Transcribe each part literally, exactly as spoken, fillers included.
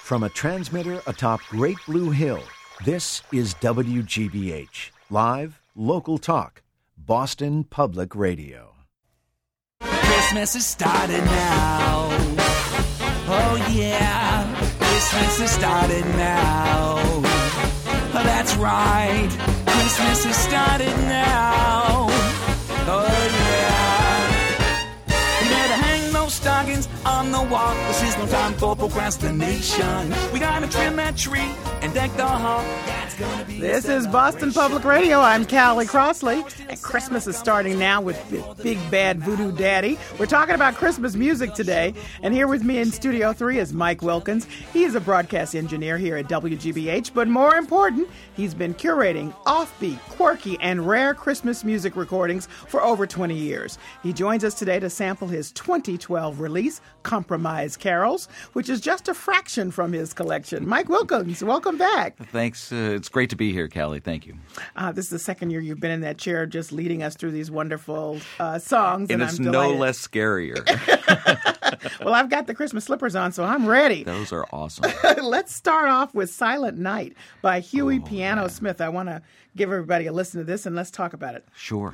From a transmitter atop Great Blue Hill, this is W G B H, live, local talk, Boston Public Radio. Christmas is starting now. Oh yeah, Christmas is starting now. Oh, that's right, Christmas is starting now. Oh yeah. You better hang those stockings on the wall. This is no time for procrastination. We gotta trim that tree and deck the hall. This is Boston Public Radio. I'm Callie Crossley, and Christmas is starting now with Big Bad Voodoo Daddy. We're talking about Christmas music today, and here with me in Studio three is Mike Wilkins. He is a broadcast engineer here at W G B H, but more important, he's been curating offbeat, quirky, and rare Christmas music recordings for over twenty years. He joins us today to sample his twenty twelve release, Compromise Carols, which is just a fraction from his collection. Mike Wilkins, welcome back. Thanks. Uh, it's great to be here, Callie. Thank you. Uh, this is the second year you've been in that chair just leading us through these wonderful uh, songs. And, and it's I'm no delighted. less scarier. Well, I've got the Christmas slippers on, so I'm ready. Those are awesome. Let's start off with Silent Night by Huey Oh, Piano man. Smith. I want to give everybody a listen to this, and let's talk about it. Sure.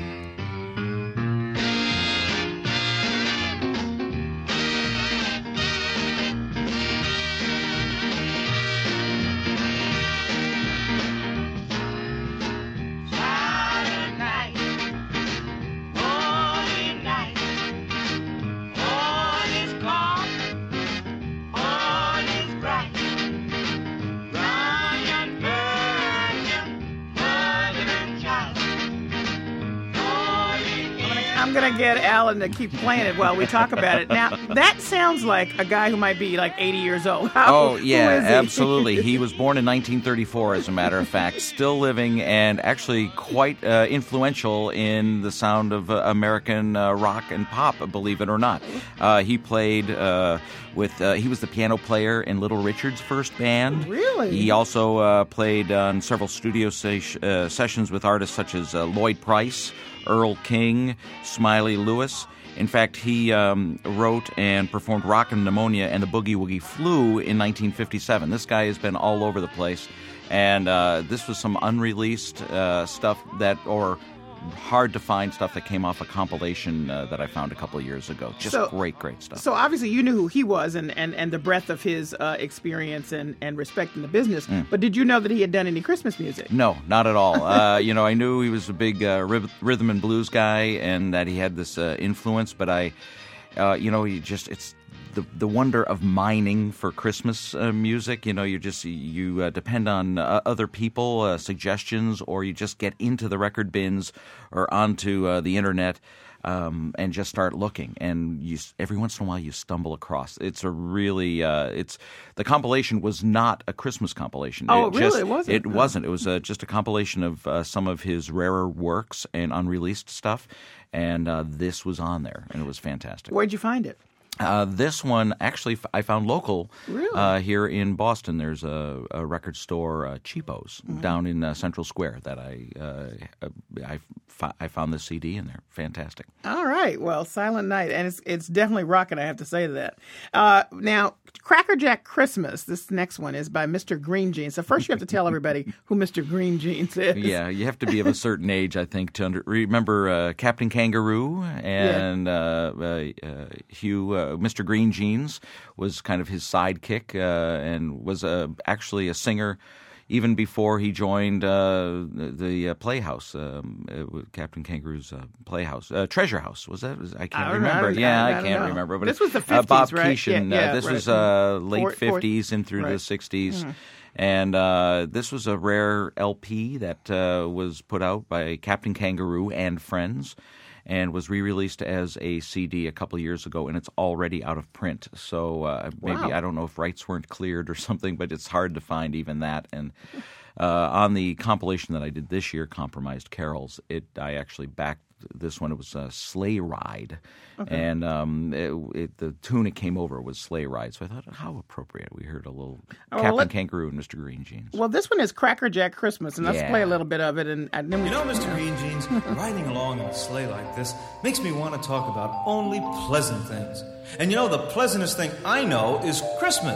I'm going to get Alan to keep playing it while we talk about it. Now, that sounds like a guy who might be like eighty years old. How, Oh, yeah, who is he? absolutely. He was born in nineteen thirty-four, as a matter of fact, still living and actually quite uh, influential in the sound of uh, American uh, rock and pop, believe it or not. Uh, he played uh, with, uh, he was the piano player in Little Richard's first band. Really? He also uh, played on several studio ses- uh, sessions with artists such as uh, Lloyd Price, Earl King, Smiley Lewis. In fact, he um, wrote and performed Rockin' Pneumonia and the Boogie Woogie Flu in nineteen fifty-seven. This guy has been all over the place, and uh, this was some unreleased uh, stuff that, or hard to find stuff that came off a compilation uh, that I found a couple of years ago. Just So- great, great stuff. So obviously you knew who he was and, and, and the breadth of his uh, experience and, and respect in the business, Mm. but did you know that he had done any Christmas music? No, not at all. uh, you know, I knew he was a big uh, ryth- rhythm and blues guy and that he had this uh, influence, but I, uh, you know, he just, it's the the wonder of mining for Christmas uh, music. You know, you just, you uh, depend on uh, other people, uh, suggestions, or you just get into the record bins or onto uh, the internet. Um, and just start looking, and you every once in a while you stumble across. It's a really, uh, it's the compilation was not a Christmas compilation. Oh, it really? just- It wasn't? It wasn't. It was uh, just a compilation of uh, some of his rarer works and unreleased stuff, and uh, this was on there, and it was fantastic. Where'd you find it? Uh, this one, actually, f- I found local Really? uh, here in Boston. There's a, a record store, uh, Cheapos, Mm-hmm. down in uh, Central Square that I uh, I, f- I found this C D in there. Fantastic. All right. Well, Silent Night, and it's it's definitely rocking, I have to say that. Uh, now, Cracker Jack Christmas, this next one is by Mister Green Jeans. So first you have to tell everybody who Mister Green Jeans is. Yeah, you have to be of a certain age, I think, to under, remember uh, Captain Kangaroo and uh, uh, uh, Hugh. Uh, Mister Green Jeans was kind of his sidekick uh, and was uh, actually a singer even before he joined uh, the, the uh, Playhouse, um, uh, Captain Kangaroo's uh, Playhouse. Uh, Treasure House, was that? Was, I can't I don't know. remember. I don't- yeah, I I, don't can't know. remember. But This was the uh, Bob fifties, right? Keeshan. Yeah, yeah, uh, this right. was uh, late Four- four- fifties and through right. the sixties. Mhm. And uh, this was a rare L P that uh, was put out by Captain Kangaroo and Friends, and was re-released as a C D a couple of years ago, and it's already out of print. So uh, maybe, Wow. I don't know if rights weren't cleared or something, but it's hard to find even that. And uh, on the compilation that I did this year, Compromised Carols, it I actually backed this one. It was a Sleigh Ride. Okay. And um, it, it, the tune it came over was Sleigh Ride. So I thought, how appropriate. We heard a little Oh, Captain let- Kangaroo and Mister Green Jeans. Well, this one is Cracker Jack Christmas, and let's Yeah. play a little bit of it. And, and then we You know, Mister Green Jeans, riding along in a sleigh like this makes me want to talk about only pleasant things. And you know, the pleasantest thing I know is Christmas.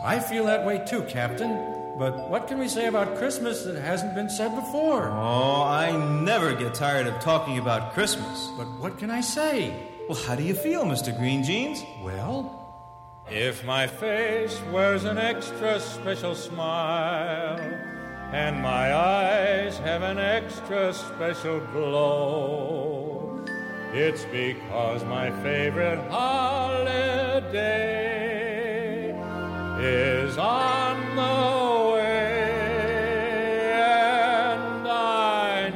I feel that way too, Captain. But what can we say about Christmas that hasn't been said before? Oh, I never get tired of talking about Christmas. But what can I say? Well, how do you feel, Mister Green Jeans? Well, if my face wears an extra special smile and my eyes have an extra special glow, it's because my favorite holiday is on the way, and I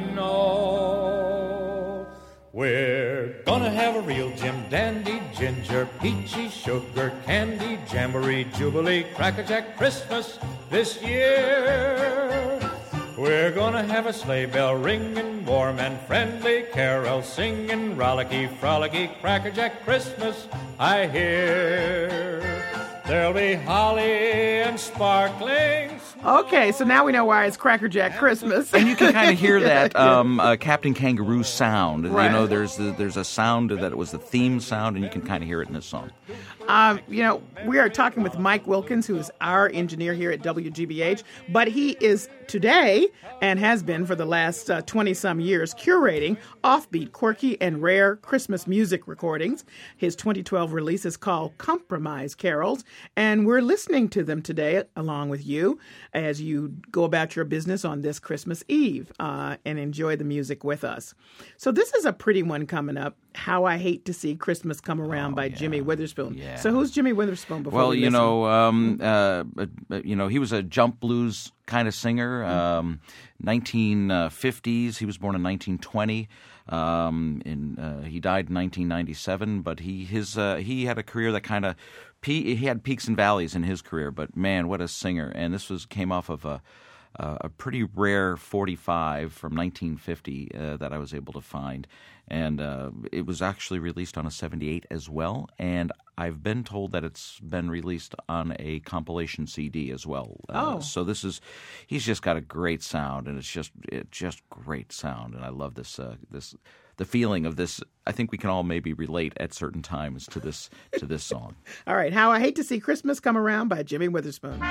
know we're gonna have a real Jim Dandy, ginger, peachy, sugar, candy, jamboree, jubilee, crackerjack Christmas this year. We're gonna have a sleigh bell ringing, warm and friendly, carol singing, rollicky, frolicky, crackerjack Christmas I hear. There'll be holly and sparkling. Okay, so now we know why it's Crackerjack Christmas. And you can kind of hear that um, uh, Captain Kangaroo sound. Right. You know, there's the, there's a sound that was the theme sound, and you can kind of hear it in this song. Um, you know, we are talking with Mike Wilkins, who is our engineer here at W G B H, but he is today, and has been for the last uh, twenty-some years, curating offbeat, quirky, and rare Christmas music recordings. His twenty twelve release is called Compromise Carols, and we're listening to them today along with you as you go about your business on this Christmas Eve uh, and enjoy the music with us. So this is a pretty one coming up, How I Hate to See Christmas Come Around oh, by yeah. Jimmy Witherspoon. Yeah. So who's Jimmy Witherspoon before Well, we you listen? know, um, uh, you know, he was a jump blues kind of singer. Um, nineteen fifties. He was born in nineteen twenty. Um, in uh, he died in nineteen ninety-seven. But he his uh, he had a career that kind of he had peaks and valleys in his career. But man, what a singer! And this was came off of a a pretty rare forty-five from nineteen fifty uh, that I was able to find. And uh, it was actually released on a seventy-eight as well. And I've been told that it's been released on a compilation C D as well. Uh, Oh. So this is, he's just got a great sound, and it's just it just great sound. And I love this, uh, this the feeling of this. I think we can all maybe relate at certain times to this to this song. All right, How I Hate to See Christmas Come Around by Jimmy Witherspoon.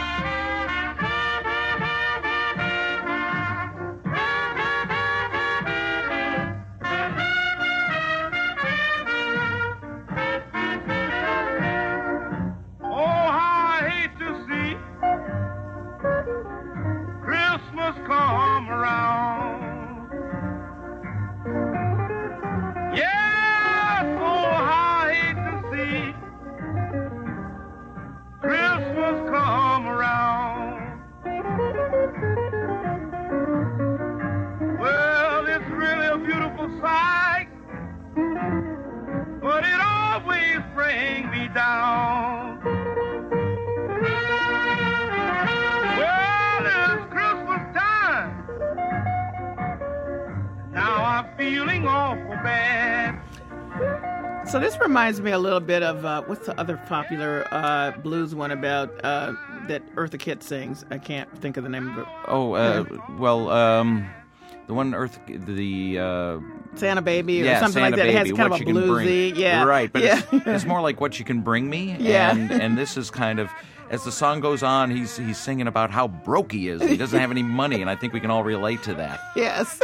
So this reminds me a little bit of, uh, what's the other popular uh, blues one about uh, that Eartha Kitt sings? I can't think of the name of it. Oh, uh, well, um, the one Earth, the... Uh, Santa Baby or yeah, something Santa like that. It has Baby, kind what of a you can bluesy, bring. yeah. Right, but yeah. it's, it's more like What You Can Bring Me. Yeah. And, and this is kind of, as the song goes on, he's he's singing about how broke he is. He doesn't have any money, and I think we can all relate to that. Yes.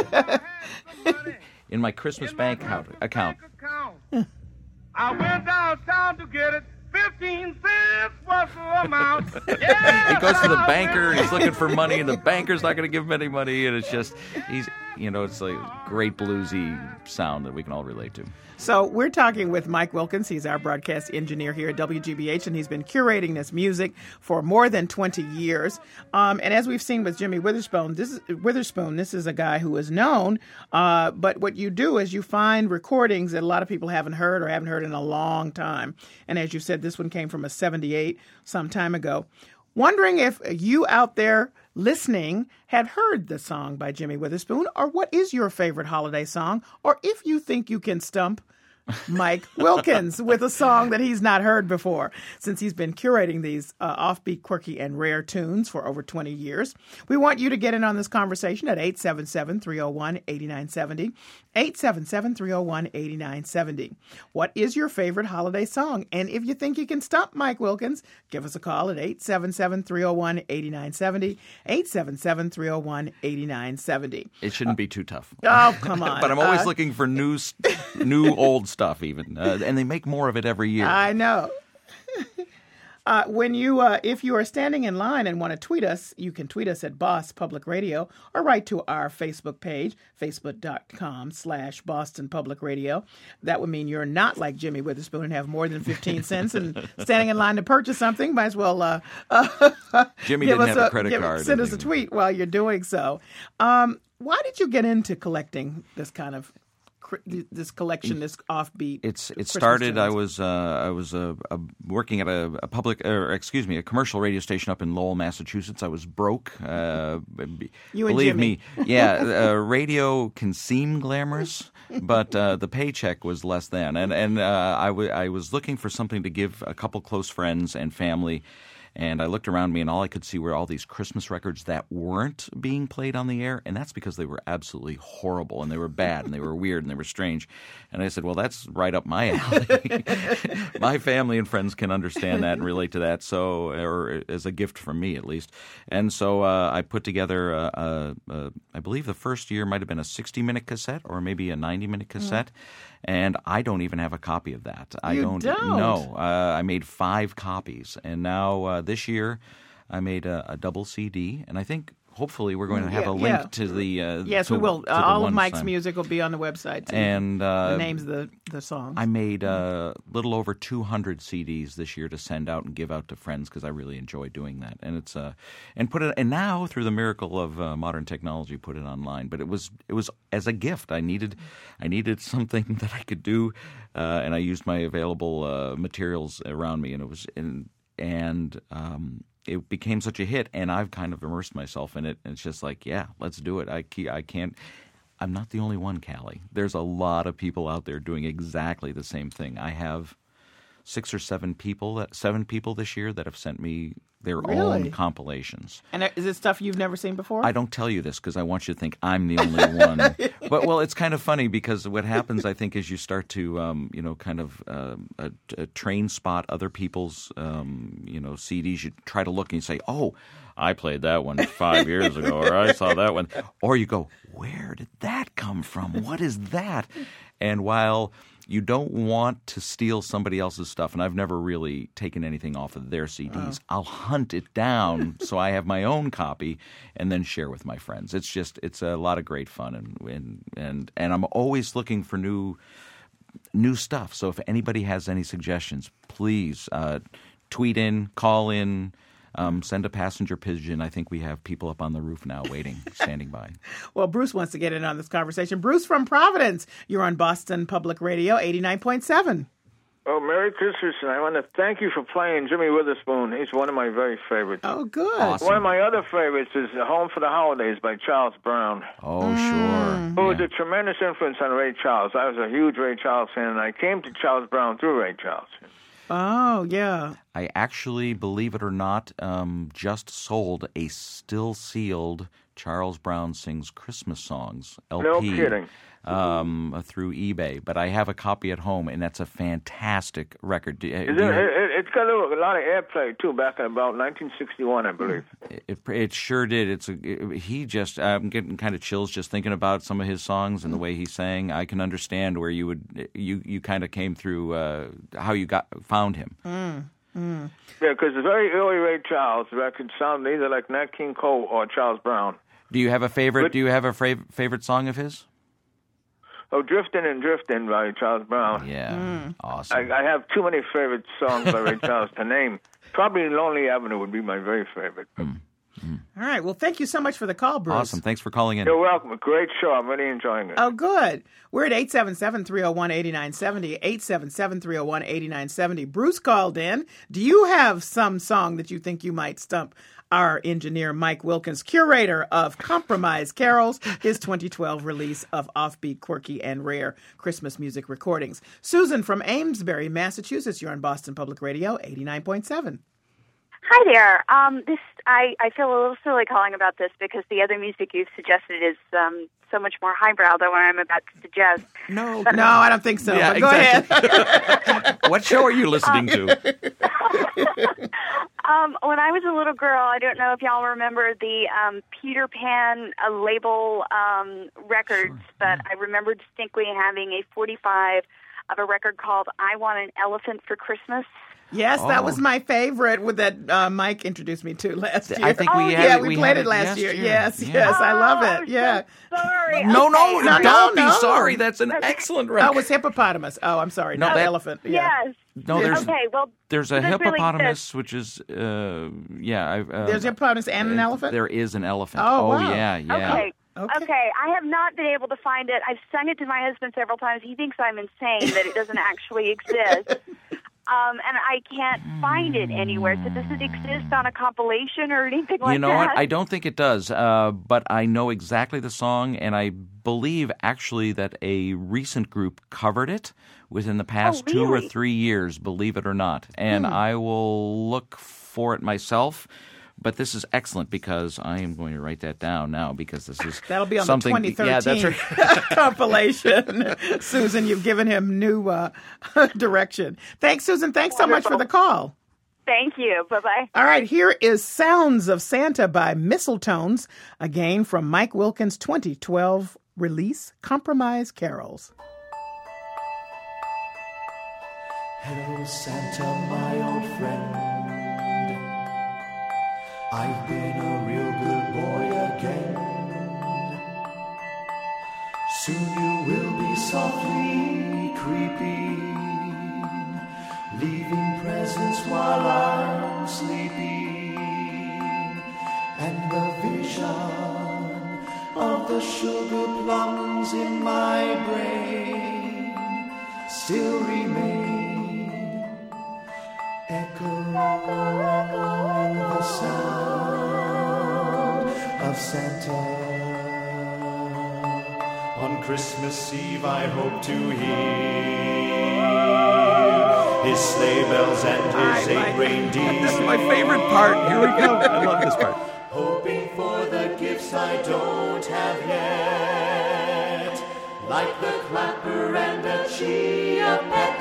In my Christmas bank account, account I went downtown to get it. Fifteen cents was the amount. Yeah, he goes to the banker, and he's looking for money, and the banker's not going to give him any money, and it's just, he's, you know, it's like great bluesy sound that we can all relate to. So we're talking with Mike Wilkins. He's our broadcast engineer here at W G B H, and he's been curating this music for more than twenty years. Um, and as we've seen with Jimmy Witherspoon, this is, Witherspoon, this is a guy who is known. Uh, but what you do is you find recordings that a lot of people haven't heard or haven't heard in a long time. And as you said, this one came from a seventy-eight some time ago. Wondering if you out there listening had heard the song by Jimmy Witherspoon, or what is your favorite holiday song, or if you think you can stump Mike Wilkins, with a song that he's not heard before, since he's been curating these uh, offbeat, quirky, and rare tunes for over twenty years. We want you to get in on this conversation at eight seven seven, three oh one, eight nine seven oh, eight seven seven, three oh one, eight nine seven oh. What is your favorite holiday song? And if you think you can stump Mike Wilkins, give us a call at eight seven seven, three oh one, eight nine seven oh, eight seven seven, three oh one, eight nine seven oh. It shouldn't be too tough. Oh, come on. But I'm always Uh, looking for new, st- new old stuff, even, uh, and they make more of it every year. I know. Uh, when you, uh, if you are standing in line and want to tweet us, you can tweet us at Boss Public Radio or write to our Facebook page, facebook.com slash Boston Public Radio. That would mean you're not like Jimmy Witherspoon and have more than fifteen cents and standing in line to purchase something. Might as well uh, uh, Jimmy give didn't us have a a credit give- card. Send us a tweet while you're doing so. Um, why did you get into collecting this kind of this collection, this offbeat? It's it Christmas started. tunes? I was uh, I was uh, uh, working at a, a public, or excuse me, a commercial radio station up in Lowell, Massachusetts. I was broke. Uh, b- You and believe Jimmy. me, yeah. Uh, radio can seem glamorous, but uh, the paycheck was less than. And and uh, I, w- I was looking for something to give a couple close friends and family. And I looked around me, and all I could see were all these Christmas records that weren't being played on the air, and that's because they were absolutely horrible, and they were bad, and they were weird, and they were strange. And I said, well, that's right up my alley. My family and friends can understand that and relate to that, so, or as a gift from me, at least. And so uh, I put together, a, a, a, I believe the first year might have been a sixty-minute cassette or maybe a ninety-minute cassette. Mm. And I don't even have a copy of that. I You don't, don't? No. Uh, I made five copies, and now uh, this year I made a, a double C D, and I think hopefully we're going to have Yeah, a link yeah. to the uh, Yes, to, we will. to Uh, the all of one Mike's time. music will be on the website, too. And uh, the names of the, the songs. I made a little over two hundred C Ds this year to send out and give out to friends because I really enjoy doing that. And it's uh, and put it and now through the miracle of uh, modern technology, put it online. But it was it was as a gift. I needed I needed something that I could do, uh, and I used my available uh, materials around me, and it was in, and. Um, It became such a hit, and I've kind of immersed myself in it. And it's just like, yeah, let's do it. I, I can't. I'm not the only one, Callie. There's a lot of people out there doing exactly the same thing. I have six or seven people, that seven people this year that have sent me their Really? own compilations. And is it stuff you've never seen before? I don't tell you this because I want you to think I'm the only one. But well, it's kind of funny because what happens, I think, is you start to, um, you know, kind of uh, a, a train spot other people's, um, you know, C Ds. You try to look and you say, "Oh, I played that one five years ago," or "I saw that one," or you go, "Where did that come from? What is that?" And while you don't want to steal somebody else's stuff, and I've never really taken anything off of their C Ds. Oh. I'll hunt it down so I have my own copy and then share with my friends. It's just it's a lot of great fun, and and and, and I'm always looking for new new stuff. So if anybody has any suggestions, please uh, tweet in, call in. Um, send a passenger pigeon. I think we have people up on the roof now waiting, standing by. Well, Bruce wants to get in on this conversation. Bruce from Providence. You're on Boston Public Radio, eighty-nine point seven. Oh, Merry Christmas, and I want to thank you for playing Jimmy Witherspoon. He's one of my very favorites. Oh, good. Awesome. One of my other favorites is Home for the Holidays by Charles Brown. Oh, Mm. sure. Who was Yeah. a tremendous influence on Ray Charles. I was a huge Ray Charles fan, and I came to Charles Brown through Ray Charles. Oh, yeah. I actually, believe it or not, um, just sold a still sealed Charles Brown Sings Christmas Songs L P. No kidding. Um, through eBay, but I have a copy at home, and that's a fantastic record. Do, Is do it, you- it, it's got a, a lot of airplay, too, back in about nineteen sixty-one, I believe. It, it sure did. It's a, it, he just. I'm getting kind of chills just thinking about some of his songs and the way he sang. I can understand where you would you you kind of came through uh, how you got found him. Mm. Mm. Yeah, because the very early Ray Charles records sounded either like Nat King Cole or Charles Brown. Do you have a favorite? But- do you have a fav- favorite song of his? Oh, Driftin' and Driftin' by Charles Brown. Yeah, Mm. awesome. I, I have too many favorite songs by Ray Charles to name. Probably Lonely Avenue would be my very favorite. Mm. Mm. All right. Well, thank you so much for the call, Bruce. Awesome. Thanks for calling in. You're welcome. A great show. I'm really enjoying it. Oh, good. We're at eight seven seven, three oh one, eight nine seven oh, eight seven seven, three oh one, eight nine seven oh. Bruce called in. Do you have some song that you think you might stump our engineer, Mike Wilkins, curator of Compromise Carols, his twenty twelve release of offbeat, quirky, and rare Christmas music recordings? Susan from Amesbury, Massachusetts. You're on Boston Public Radio, eighty-nine point seven. Hi there. Um, this I, I feel a little silly calling about this because the other music you've suggested is um, so much more highbrow than what I'm about to suggest. No, but, no, I don't think so. Yeah, but go exactly. ahead. What show are you listening to? um, when I was a little girl, I don't know if y'all remember the um, Peter Pan uh, label um, records, sure. but I remember distinctly having a forty-five of a record called I Want an Elephant for Christmas. Yes, oh. that was my favorite with that uh, Mike introduced me to last year. I think we oh, had yeah, it, we, we played had it last year. year. Yes, yeah. yes, I love Oh, it. I'm yeah. So sorry. No, no, Okay. no, don't no, be no. sorry. That's an excellent record. Oh, it was hippopotamus. Oh, I'm sorry. No, not that- elephant. Yeah. Yes. No, there's Okay, well, there's a this really hippopotamus, which is uh, yeah. I, uh, There's a hippopotamus and an uh, elephant? There is an elephant. Oh, wow. yeah, yeah. Okay. Okay. Okay. I have not been able to find it. I've sung it to my husband several times. He thinks I'm insane that it doesn't actually exist. Um, and I can't find it anywhere. So does it exist on a compilation or anything like that? You know what? I don't think it does, uh, but I know exactly the song, and I believe actually that a recent group covered it within the past Oh, two or really? three years, believe it or not. And Hmm. I will look for it myself. But this is excellent because I am going to write that down now because this is That'll be on something, the twenty thirteen yeah, that's right. compilation. Susan, you've given him new uh, direction. Thanks, Susan. Thanks so much for the call. Thank you. Bye-bye. All right, here is Sounds of Santa by Mistletones, again from Mike Wilkins' twenty twelve release, Compromise Carols. Hello, Santa, my old friend. I've been a real good boy again. Soon you will be softly creeping, leaving presents while I'm sleeping, and the vision of the sugar plums in my brain still remain, echoing the sound of Santa. On Christmas Eve I hope to hear his sleigh bells and his eight reindeer. This is my favorite part. Here we go. I love this part. Hoping for the gifts I don't have yet, like the clapper and the chia pet.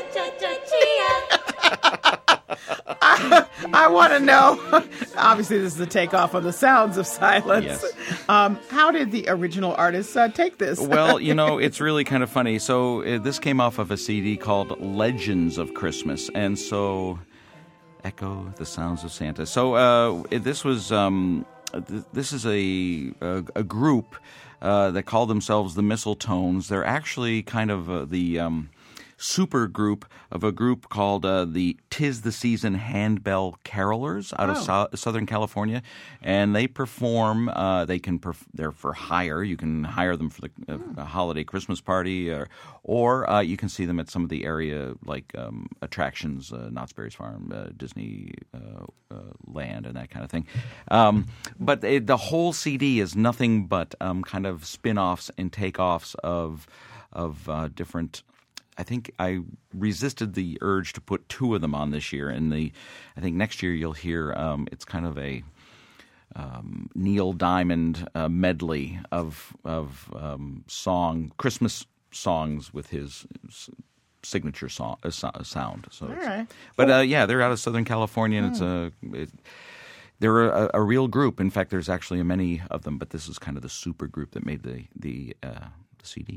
I, I want to know, obviously this is a takeoff on the Sounds of Silence. Yes. Um, how did the original artists uh, take this? Well, you know, it's really kind of funny. So uh, this came off of a C D called Legends of Christmas. And so, echo the sounds of Santa. So uh, it, this was, um, th- this is a, a, a group uh, that call themselves the Mistletones. They're actually kind of uh, the... Um, super group of a group called uh, the Tis the Season Handbell Carolers out Oh. of so- Southern California, and they perform. Uh, they can perf- they're for hire. You can hire them for the uh, a holiday Christmas party, or or uh, you can see them at some of the area like um, attractions, uh, Knott's Berry's Farm, uh, Disney uh, uh, Land, and that kind of thing. Um, but it, the whole C D is nothing but um, kind of spin-offs and takeoffs of of uh, different. I think I resisted the urge to put two of them on this year, and the I think next year you'll hear um, it's kind of a um, Neil Diamond uh, medley of of um, song Christmas songs with his s- signature song uh, so- sound. So, All it's- right. but uh, yeah, they're out of Southern California, and it's a it, they're a, a real group. In fact, there's actually many of them, but this is kind of the super group that made the the, uh, the C D.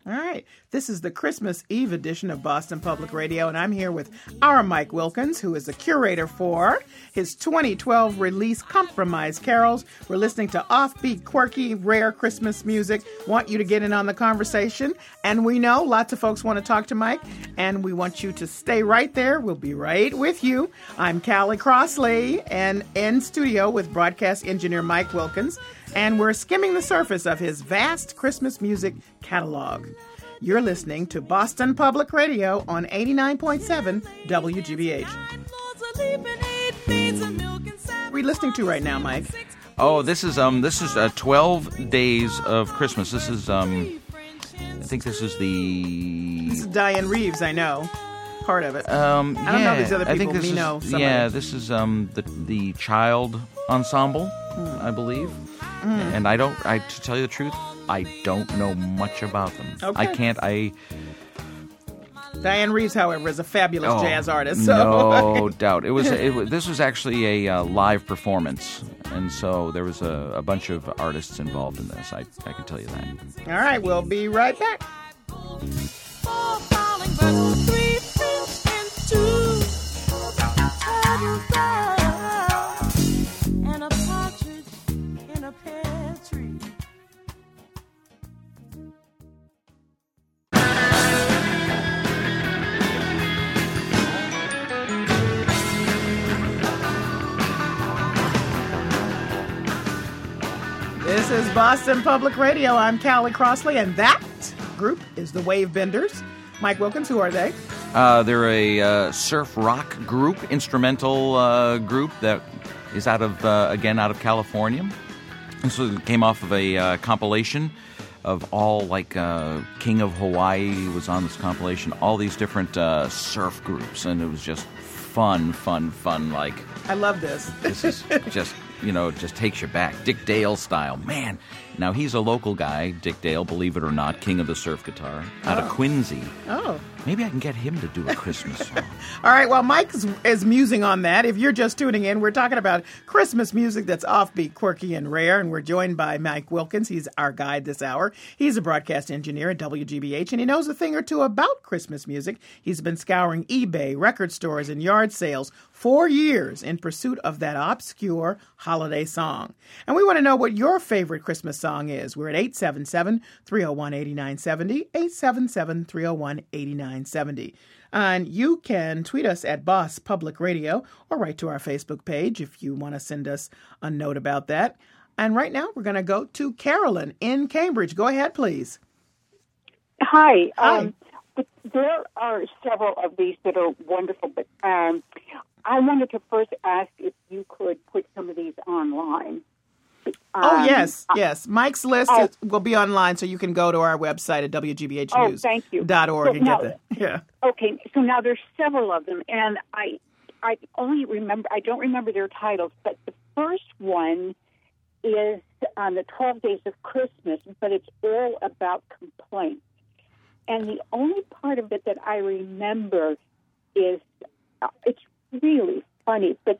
All right. This is the Christmas Eve edition of Boston Public Radio, and I'm here with our Mike Wilkins, who is the curator for his twenty twelve release, Compromise Carols. We're listening to offbeat, quirky, rare Christmas music. Want you to get in on the conversation, and we know lots of folks want to talk to Mike, and we want you to stay right there. We'll be right with you. I'm Callie Crossley, and in studio with broadcast engineer Mike Wilkins, and we're skimming the surface of his vast Christmas music catalog. You're listening to Boston Public Radio on eighty-nine point seven W G B H. What are we listening to right now, Mike? Oh, this is um, this is uh, twelve Days of Christmas. This is um, I think this is the. This is Diane Reeves. I know part of it. Um, I don't yeah, know these other people. I think this Me is, know. Somebody. Yeah, this is um the the Child Ensemble, mm. I believe. Mm. And I don't. I to tell you the truth, I don't know much about them. Okay. I can't. I. Diane Reeves, however, is a fabulous oh, jazz artist. So. No doubt. It was. It was. This was actually a uh, live performance, and so there was a, a bunch of artists involved in this. I I can tell you that. All right, we'll be right back. This is Boston Public Radio. I'm Callie Crossley, and that group is the Wave Benders. Mike Wilkins, who are they? Uh, they're a uh, surf rock group, instrumental uh, group that is out of, uh, again, out of California. And so it came off of a uh, compilation of all, like, uh, King of Hawaii was on this compilation, all these different uh, surf groups, and it was just fun, fun, fun, like... I love this. This is just... You know, just takes you back. Dick Dale style. Man. Now, he's a local guy, Dick Dale, believe it or not, king of the surf guitar, out oh. of Quincy. Oh. Maybe I can get him to do a Christmas song. All right, well, Mike is, is musing on that. If you're just tuning in, we're talking about Christmas music that's offbeat, quirky, and rare, and we're joined by Mike Wilkins. He's our guide this hour. He's a broadcast engineer at W G B H, and he knows a thing or two about Christmas music. He's been scouring eBay, record stores, and yard sales for years in pursuit of that obscure holiday song. And we want to know what your favorite Christmas song is. We're at eight seven seven, three oh one, eight nine seven oh, eight seven seven, three oh one, eight nine seven oh. And you can tweet us at Boss Public Radio or write to our Facebook page if you want to send us a note about that. And right now we're going to go to Carolyn in Cambridge. Go ahead, please. Hi. Hi. Um, there are several of these that are wonderful, but um, I wanted to first ask if you could put some of these online. Oh, Um, yes, yes. Mike's list oh. is, will be online, so you can go to our website at W G B H Oh, news thank you. dot org So and now- get the yeah. Okay, so now there's several of them, and I, I only remember, I don't remember their titles, but the first one is on the twelve Days of Christmas, but it's all about complaints. And the only part of it that I remember is, uh, it's really funny, but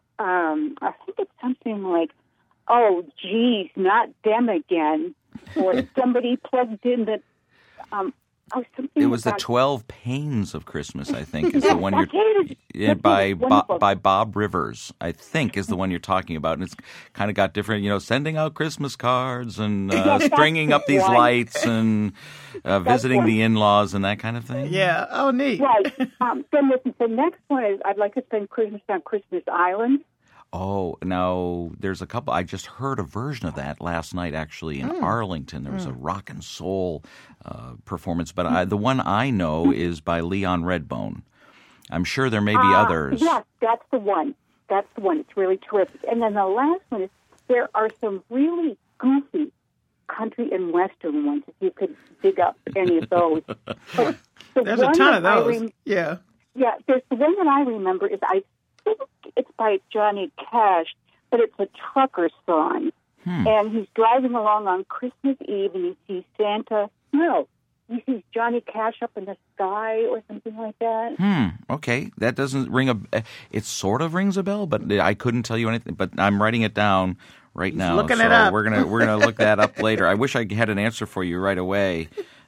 um, I think it's something like, oh, geez, not them again, or somebody plugged in the, um, oh, something It was the about, twelve Pains of Christmas, I think, is the Yes, one I you're... hated- Yeah, that's by Bo- wonderful. by Bob Rivers, I think, is the one you're talking about. And it's kind of got different, you know, sending out Christmas cards and uh, Yes, that's stringing up these the one. lights and uh, visiting one. the in-laws and that kind of thing. Yeah. Oh, neat. Right. Um, then the, the next one is I'd like to spend Christmas on Christmas Island. Oh, now there's a couple. I just heard a version of that last night, actually, in Mm. Arlington. There was Mm. a rock and soul uh, performance, but I, the one I know is by Leon Redbone. I'm sure there may be Uh, others. Yes, that's the one. That's the one. It's really terrific. And then the last one is there are some really goofy country and western ones, if you could dig up any of those. But the There's a one ton of that I those. rem- yeah. Yeah, there's the one that I remember is I think it's by Johnny Cash, but it's a trucker song. Hmm. And he's driving along on Christmas Eve and he sees Santa. No, he sees Johnny Cash up in the sky or something like that. Hmm. Okay, that doesn't ring a. It sort of rings a bell, but I couldn't tell you anything. But I'm writing it down right now. looking so it up. We're gonna we're gonna look that up later. I wish I had an answer for you right away.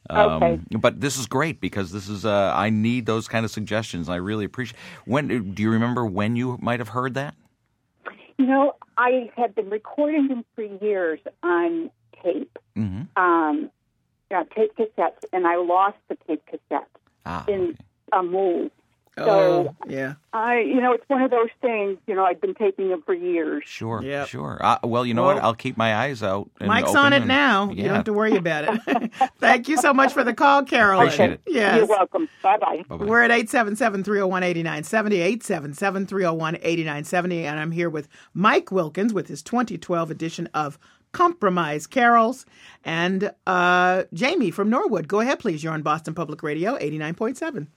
Um, Okay. But this is great because this is uh, I need those kind of suggestions. I really appreciate. When do you remember when you might have heard that? You know, I have been recording them for years on tape, Mm-hmm. um, yeah, tape cassettes, and I lost the tape cassette Ah, in okay. a move. So Oh, yeah. I, you know, it's one of those things. You know, I've been taping them for years. Sure, Yep. sure. Uh, well, you know Well, what? I'll keep my eyes out. And Mike's open on it and- now. You Yeah. don't have to worry about it. Thank you so much for the call, Carolyn. Appreciate it. Yes. You're welcome. Bye-bye. Bye-bye. We're at eight seven seven, three oh one, eight nine seven oh, eight seven seven, three oh one, eight nine seven oh, and I'm here with Mike Wilkins with his twenty twelve edition of Compromise Carols, and uh, Jamie from Norwood. Go ahead, please. You're on Boston Public Radio, eighty-nine point seven.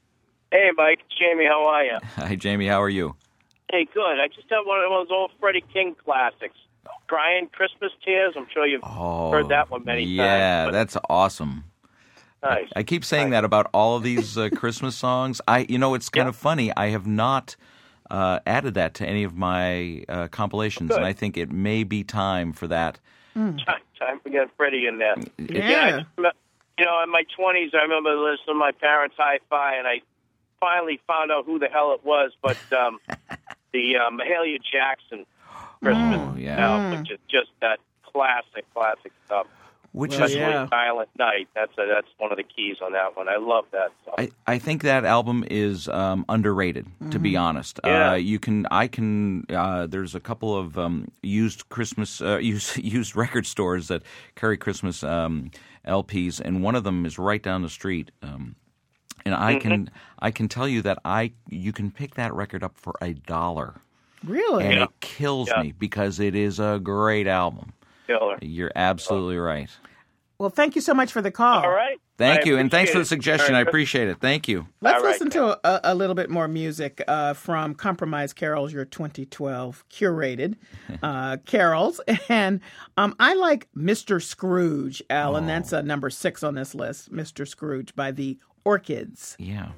Hey, Mike. It's Jamie. How are you? Hi, Jamie. How are you? Hey, good. I just have one of those old Freddie King classics, Crying Christmas Tears. I'm sure you've Oh, heard that one many yeah, times. that's awesome. Yeah, nice. I keep saying that about all of these uh, Christmas songs. I, you know, it's kind Yeah. of funny. I have not uh, added that to any of my uh, compilations, Good. and I think it may be time for that. Time, time to get Freddie in there. Yeah. I just remem- you know, in my twenties, I remember listening to my parents' hi-fi, and I finally found out who the hell it was, but um, the uh, Mahalia Jackson Christmas Oh, yeah. album, which is just that classic, classic stuff. Which Well, is, Especially yeah. Silent Night. That's a, that's one of the keys on that one. I love that song. I, I think that album is um, underrated, to be honest. Yeah. Uh, you can, I can. Uh, there's a couple of um, used Christmas, uh, used used record stores that carry Christmas um, L Ps, and one of them is right down the street. Um, and I Mm-hmm. can, I can tell you that I, you can pick that record up for a dollar, Really? and Yeah. it kills Yeah. me because it is a great album. Killer. You're absolutely right. Well, thank you so much for the call. All right. Thank I you, and thanks for the appreciate it. suggestion. All I right. appreciate it. Thank you. Let's All right, listen to a, a little bit more music uh, from Compromise Carols, your twenty twelve curated uh, carols. And um, I like Mister Scrooge, Alan. Oh. That's uh, number six on this list, Mister Scrooge by the Orchids. Yeah.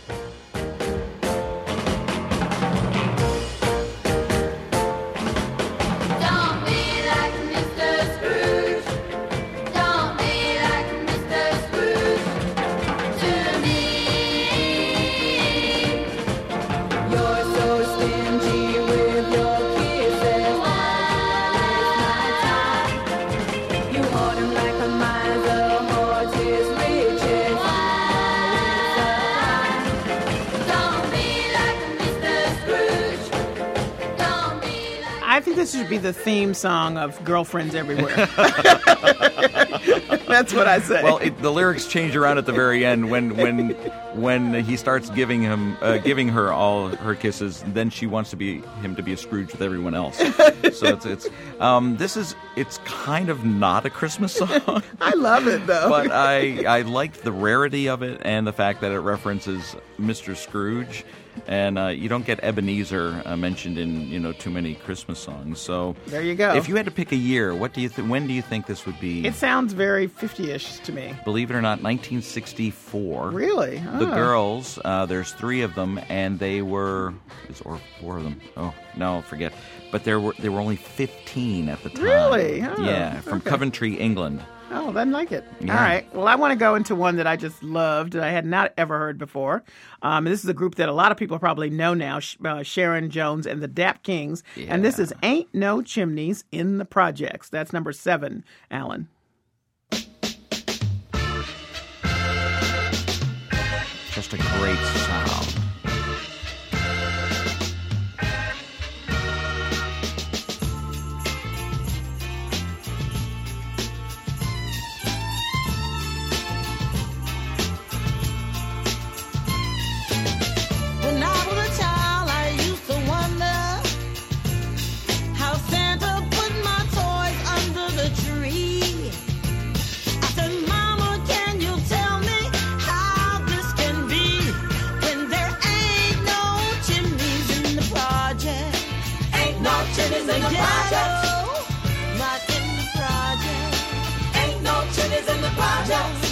Don't be like Mister Scrooge. Don't be like Mister Scrooge to me. You're so stingy with your kisses while it's nighttime. You hoard 'em like a miser hoards his riches while it's a crime. Don't be like Mister Scrooge. Don't be like I think this should be the theme song of Girlfriends Everywhere. That's what I say. Well, it, the lyrics change around at the very end when when when he starts giving him uh, giving her all her kisses. Then she wants to be him to be a Scrooge with everyone else. So it's it's um, this is it's kind of not a Christmas song, I love it, though. but I I liked the rarity of it and the fact that it references Mister Scrooge. And uh, you don't get Ebenezer uh, mentioned in you know too many Christmas songs. So There you go. If you had to pick a year, what do you th- when do you think this would be? It sounds very fifty-ish to me. Believe it or not, nineteen sixty-four. Really? The Oh. girls, uh, there's three of them, and they were, is- or four of them. Oh no, forget. But there were there were only fifteen at the time. Really? Oh, yeah, from okay. Coventry, England. Oh, then like it. Yeah. All right. Well, I want to go into one that I just loved that I had not ever heard before. Um, this is a group that a lot of people probably know now, Sh- uh, Sharon Jones and the Dap Kings. And this is Ain't No Chimneys in the Projects. That's number seven, Alan. Just a great sound. When I was a child, I used to wonder how Santa put my toys under the tree. I said, Mama, can you tell me how this can be when there ain't no chimneys in the project? Ain't no chimneys in the project. Not in the project. Ain't no chimneys in the project.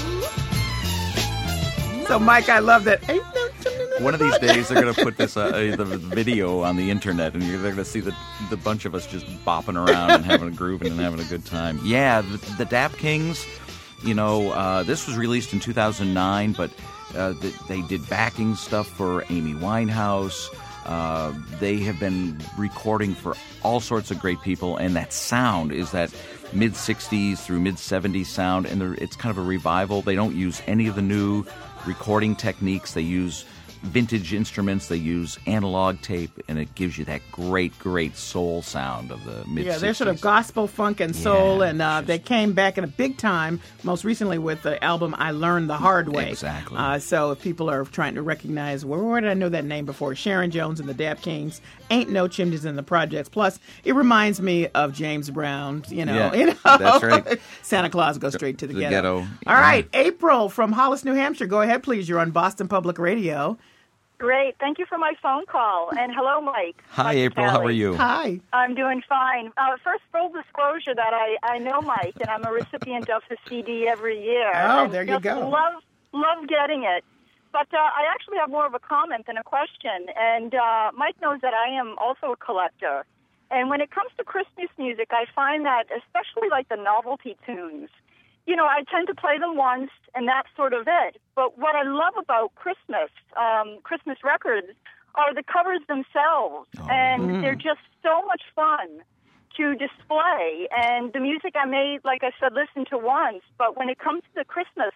So, Mike, I love that. Ain't no chimney in the One of these project. days, they're going to put this uh, uh, the video on the internet, and you're going to see the the bunch of us just bopping around and having a groove and having a good time. Yeah, the, the Dap Kings. You know, uh, this was released in two thousand nine, but uh, th- they did backing stuff for Amy Winehouse. Uh, they have been recording for all sorts of great people, and that sound is that mid-sixties through mid-seventies sound, and it's kind of a revival. They don't use any of the new recording techniques. They use vintage instruments. They use analog tape, and it gives you that great, great soul sound of the mid-sixties. Yeah, they're sort of gospel, funk, and soul, Yeah, and uh, they came back in a big time, most recently with the album I Learned the Hard Way. Exactly. Uh, so if people are trying to recognize, where, where did I know that name before? Sharon Jones and the Dap Kings, Ain't No Chimneys in the Projects. Plus, it reminds me of James Brown, you know. Yeah, you know? that's right. Santa Claus goes straight to the, The ghetto. ghetto, All yeah. right, April from Hollis, New Hampshire. Go ahead, please. You're on Boston Public Radio. Great. Thank you for my phone call. And hello, Mike. Hi, Mike April. How Kelly. are you? Hi. I'm doing fine. Uh, first, full disclosure that I, I know Mike, and I'm a recipient of his C D every year. Oh, And there you just go. Love, love getting it. But uh, I actually have more of a comment than a question. And uh, Mike knows that I am also a collector. And when it comes to Christmas music, I find that, especially like the novelty tunes, you know, I tend to play them once, and that's sort of it. But what I love about Christmas, um, Christmas records, are the covers themselves. Oh. And Mm. they're just so much fun to display. And the music I may, like I said, listen to once. But when it comes to the Christmas,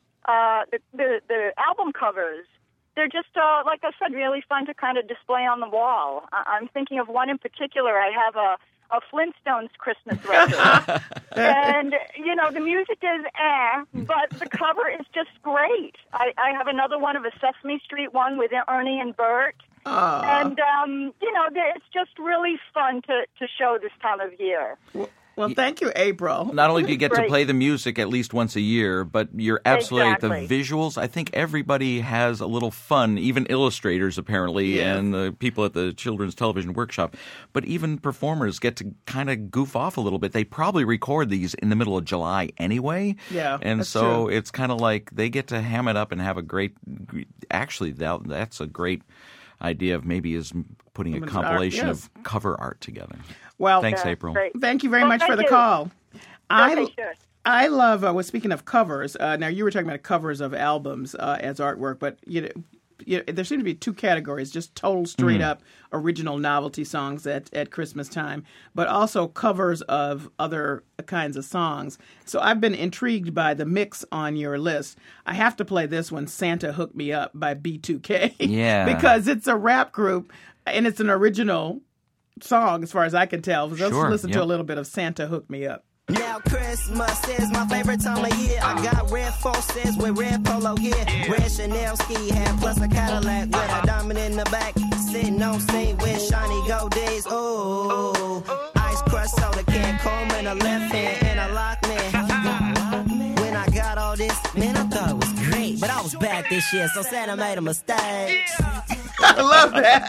uh, the, the, the album covers, they're just, uh, like I said, really fun to kind of display on the wall. I- I'm thinking of one in particular. I have a a Flintstones Christmas record. And, you know, the music is eh, but the cover is just great. I, I have another one of a Sesame Street one with Ernie and Bert. Aw. And, um, you know, there- it's just really fun to, to show this time of year. Well, thank you, April. Not only do you get to Great. play the music at least once a year, but you're absolutely Exactly. the visuals. I think everybody has a little fun, even illustrators apparently, Yes. and the people at the Children's Television Workshop. But even performers get to kind of goof off a little bit. They probably record these in the middle of July anyway. Yeah, and that's so true. it's kind of like they get to ham it up and have a great. Actually, that, that's a great idea of maybe is putting a Women's art, compilation yes. of cover art together. Well, Thanks, Yeah, April. great. thank you very Well, much for thank the you. call. I, Okay, sure. I love, uh, well, speaking of covers, uh, now you were talking about covers of albums uh, as artwork, but you know, you know, there seem to be two categories, just total straight Mm. up original novelty songs at, at Christmas time, but also covers of other kinds of songs. So I've been intrigued by the mix on your list. I have to play this one, Santa Hook Me Up by B two K. Yeah. Because it's a rap group and it's an original song as far as I can tell. So let's Sure, listen to yep. a little bit of Santa Hook Me Up. Now Christmas is my favorite time of year. I got red forces with red polo gear, red Chanel ski hat plus a Cadillac with a diamond in the back. Sitting on scene with shiny gold days. Ooh, ice crush soda can comb in a left hand and a lock man. When I got all this, man, I thought it was great, but I was back this year, so Santa made a mistake. I love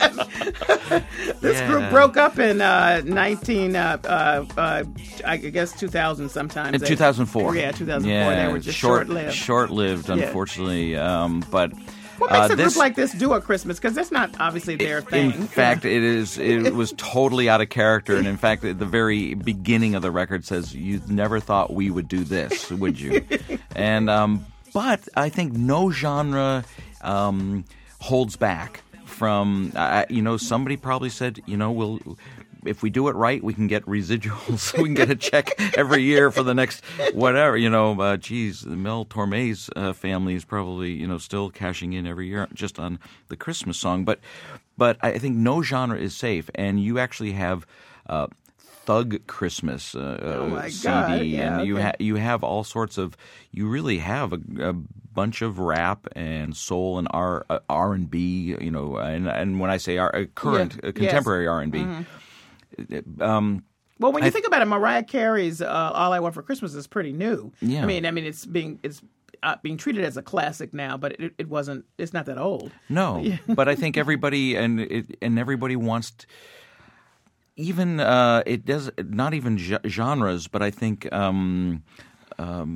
that. This Yeah. group broke up in uh, nineteen, uh, uh, uh, I guess two thousand sometimes. In They- two thousand four. Yeah, two thousand four. Yeah, They were just short, short-lived. Short-lived, Yeah. unfortunately. Um, but What makes uh, a this, group like this do at Christmas? Because that's not obviously their thing. in fact, it is. It was totally out of character, and in fact, at the very beginning of the record says, "You never thought we would do this, would you?" and um, but I think no genre um, holds back from. Uh, you know, somebody probably said, you know, we'll. If we do it right, we can get residuals. We can get a check every year for the next whatever. You know, uh, geez, Mel Torme's uh, family is probably, you know, still cashing in every year just on the Christmas song. But but I think no genre is safe, and you actually have uh, Thug Christmas uh, Oh, my C D, God. Yeah, and you okay. ha- you have all sorts of. You really have a, a bunch of rap and soul and R uh, R and B. You know, and and when I say R, uh, current Yeah. uh, contemporary Yes. R and B. Mhm. Um, Well, when you I- think about it, Mariah Carey's uh, "All I Want for Christmas" is pretty new. Yeah. I mean, I mean, it's being it's uh, being treated as a classic now, but it, it wasn't. It's not that old. No, Yeah. but I think everybody and it, and everybody wants to, even uh, it does not even ge- genres, but I think um, um,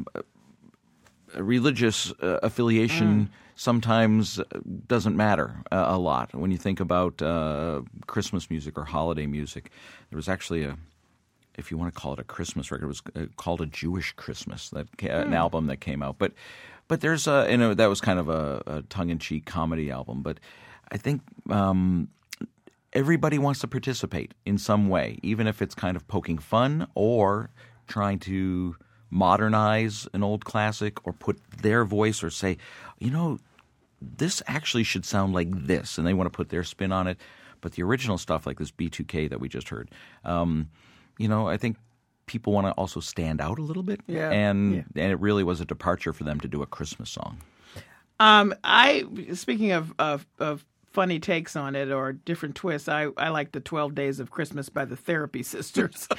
religious uh, affiliation Mm. sometimes doesn't matter uh, a lot when you think about uh, Christmas music or holiday music. There was actually a if you want to call it a Christmas record, it was uh, called A Jewish Christmas, that ca- an Hmm. album that came out. But but there's a, you know, that was kind of a, a tongue-in-cheek comedy album. But I think um, everybody wants to participate in some way, even if it's kind of poking fun or trying to modernize an old classic or put their voice or say, you know, this actually should sound like this, and they want to put their spin on it. But the original stuff, like this B two K that we just heard, um, you know, I think people want to also stand out a little bit. Yeah. And Yeah. and it really was a departure for them to do a Christmas song. Um, I speaking of, of of funny takes on it or different twists, I, I like the twelve Days of Christmas by the Therapy Sisters.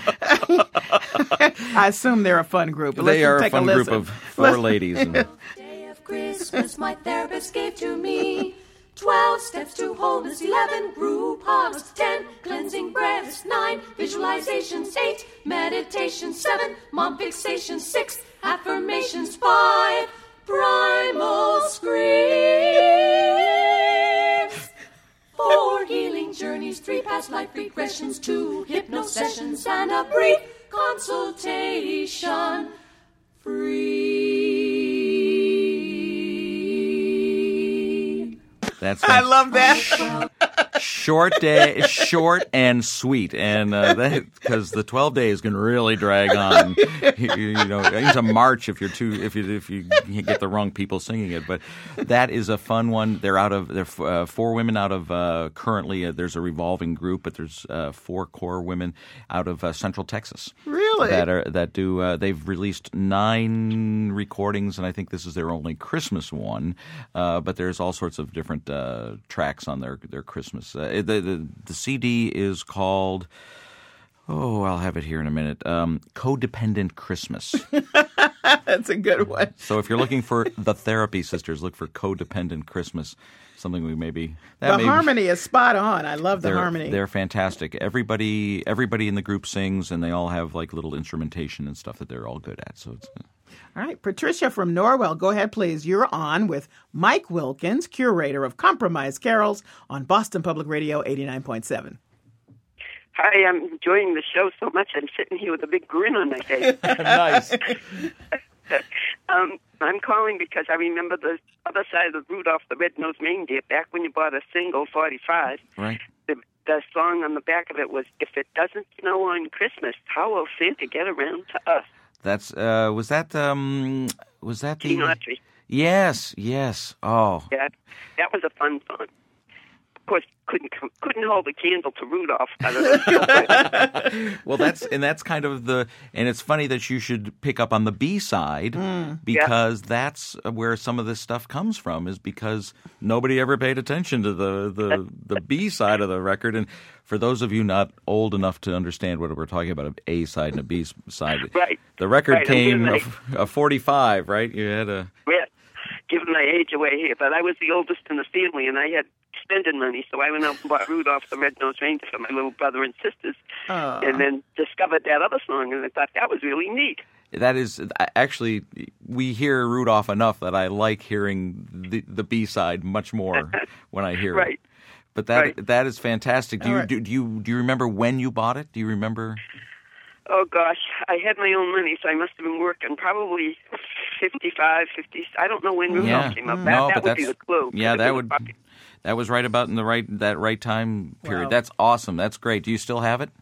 I assume they're a fun group. They Let's are a take fun group listen. of four Let's- ladies. And, Christmas my therapist gave to me. Twelve steps to wholeness, eleven group hugs, ten cleansing breaths, nine visualizations, eight meditation, seven mom fixation, six affirmations, five primal screams, four healing journeys, three past life regressions, two hypno sessions, and a brief consultation. That's I love that. short day, short and sweet, and uh, that because the twelve days can really drag on. You, you know, into March if you're too if you if you get the wrong people singing it. But that is a fun one. They're out of they're uh, four women out of uh, currently uh, there's a revolving group, but there's uh, four core women out of uh, Central Texas. Really? That are that do uh, they've released nine recordings, and I think this is their only Christmas one. Uh, but there's all sorts of different uh, tracks on their their Christmas. Uh, the, the the C D is called. Oh, I'll have it here in a minute. Um, Codependent Christmas. That's a good one. So if you're looking for the Therapy Sisters, look for Codependent Christmas. Something we maybe that The may, harmony is spot on. I love the they're, harmony. They're fantastic. Everybody, everybody in the group sings, and they all have like little instrumentation and stuff that they're all good at. So it's. All right, Patricia from Norwell, go ahead, please. You're on with Mike Wilkins, curator of Compromise Carols on Boston Public Radio eighty-nine point seven. Hi, I'm enjoying the show so much. I'm sitting here with a big grin on my face. Nice. um, I'm calling because I remember the other side of Rudolph the Red-Nosed Reindeer. Back when you bought a single, forty-five, Right. the, the song on the back of it was, "If it doesn't snow on Christmas, how will Santa get around to us?" That's uh, was that um, was that the Gene Autry. Yes, yes. Oh, Yeah, that was a fun song. Of course, couldn't couldn't hold a candle to Rudolph. I don't know. well, that's and that's kind of the and it's funny that you should pick up on the B side Mm. because that's where some of this stuff comes from. Is because nobody ever paid attention to the the, the B side of the record. And for those of you not old enough to understand what we're talking about, an A side and a B side, Right. The record Right, I'm came getting a, a forty-five, right? You had a Yeah, giving my age away here, but I was the oldest in the family, and I had spending money, so I went out and bought Rudolph the Red-Nosed Reindeer for my little brother and sisters, Aw. and then discovered that other song, and I thought that was really neat. That is actually, we hear Rudolph enough that I like hearing the, the B side much more when I hear Right. it. But that Right. that is fantastic. Do All you right. do, do you do you remember when you bought it? Do you remember? Oh, gosh, I had my own money, so I must have been working probably fifty-five, fifty. I don't know when Rudolph Yeah, came up. That, no, that but would that's be the clue. yeah, Because that it would was- that was right about in the right that right time period. Wow. That's awesome. That's great. Do you still have it?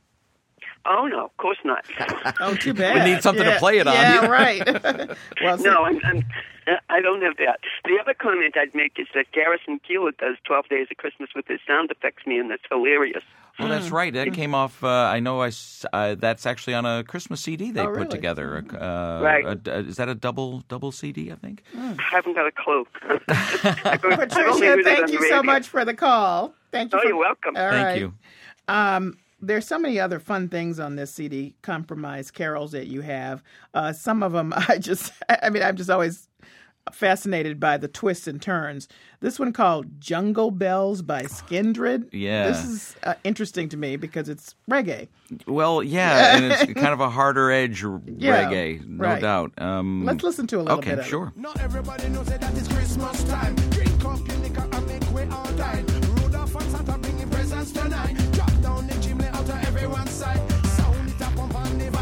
Oh, no, of course not. Oh, too bad. We need something to Yeah, play it on. Yeah, right. well, No, I'm, I'm, I don't have that. The other comment I'd make is that Garrison Keillor does twelve Days of Christmas with his sound effects man. That's hilarious. Well, that's right. That came off. Uh, I know. I s- uh, that's actually on a Christmas C D they Oh, put really? together. Uh, Right. a- a- is that a double double C D? I think. I haven't got a clue. I've only Patricia, heard it thank on you the so radio. much for the call. Thank you. Oh, for, you're welcome. All Thank right. you. Um, there's so many other fun things on this C D, Compromise Carols, that you have. Uh, some of them, I just, I mean, I'm just always fascinated by the twists and turns. This one called Jungle Bells by Skindred. Yeah. This is uh, interesting to me because it's reggae. Well, yeah, and it's kind of a harder edge r- Yeah, reggae, no right. doubt. Um, Let's listen to a little okay, bit of it. sure. Not everybody knows that it's Christmas time. Drink up your liquor and make way all time. Rudolph and Santa bringing presents tonight. Drop down the chimney out of everyone's sight. Sound it up on the